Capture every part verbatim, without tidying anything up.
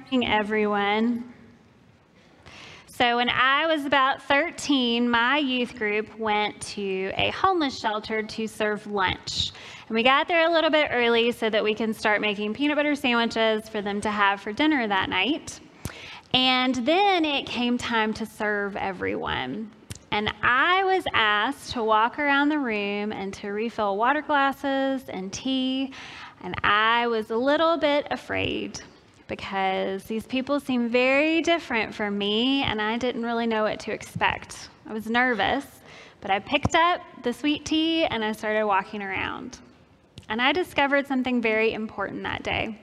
morning, everyone. So when I was about thirteen, my youth group went to a homeless shelter to serve lunch. And we got there a little bit early so that we can start making peanut butter sandwiches for them to have for dinner that night. And then it came time to serve everyone. And I was asked to walk around the room and to refill water glasses and tea. And I was a little bit afraid because these people seemed very different from me, and I didn't really know what to expect. I was nervous, but I picked up the sweet tea and I started walking around. And I discovered something very important that day.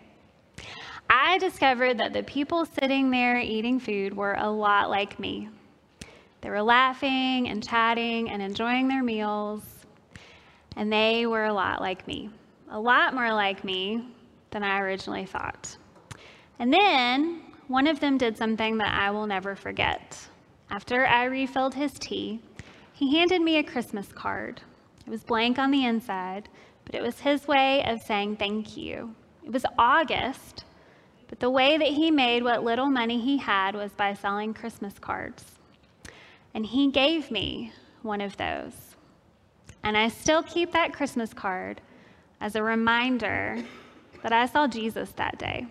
I discovered that the people sitting there eating food were a lot like me. They were laughing and chatting and enjoying their meals, and they were a lot like me, a lot more like me than I originally thought. And then one of them did something that I will never forget. After I refilled his tea, he handed me a Christmas card. It was blank on the inside, but it was his way of saying thank you. It was August, but the way that he made what little money he had was by selling Christmas cards. And he gave me one of those. And I still keep that Christmas card as a reminder that I saw Jesus that day.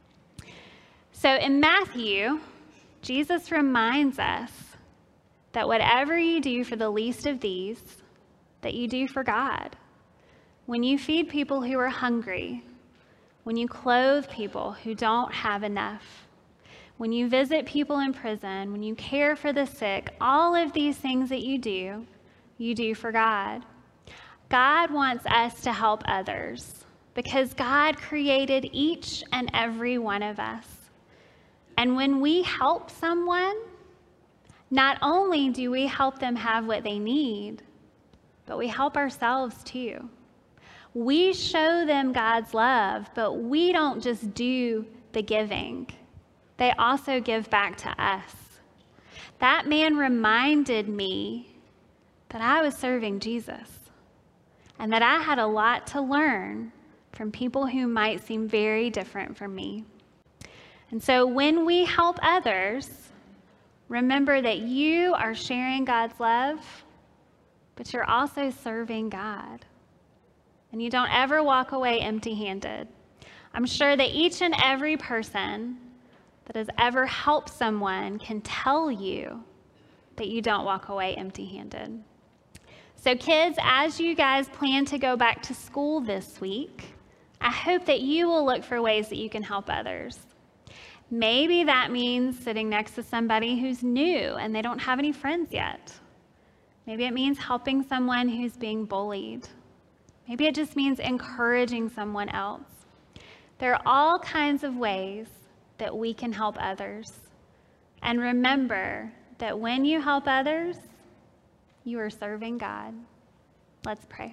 So in Matthew, Jesus reminds us that whatever you do for the least of these, that you do for God. When you feed people who are hungry, when you clothe people who don't have enough, when you visit people in prison, when you care for the sick, all of these things that you do, you do for God. God wants us to help others because God created each and every one of us. And when we help someone, not only do we help them have what they need, but we help ourselves too. We show them God's love, but we don't just do the giving. They also give back to us. That man reminded me that I was serving Jesus and that I had a lot to learn from people who might seem very different from me. And so when we help others, remember that you are sharing God's love, but you're also serving God. And you don't ever walk away empty-handed. I'm sure that each and every person that has ever helped someone can tell you that you don't walk away empty-handed. So kids, as you guys plan to go back to school this week, I hope that you will look for ways that you can help others. Maybe that means sitting next to somebody who's new and they don't have any friends yet. Maybe it means helping someone who's being bullied. Maybe it just means encouraging someone else. There are all kinds of ways that we can help others. And remember that when you help others, you are serving God. Let's pray.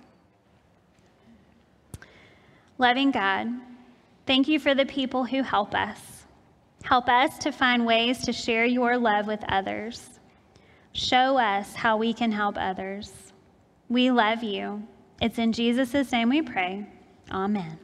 Loving God, thank you for the people who help us. Help us to find ways to share your love with others. Show us how we can help others. We love you. It's in Jesus' name we pray. Amen.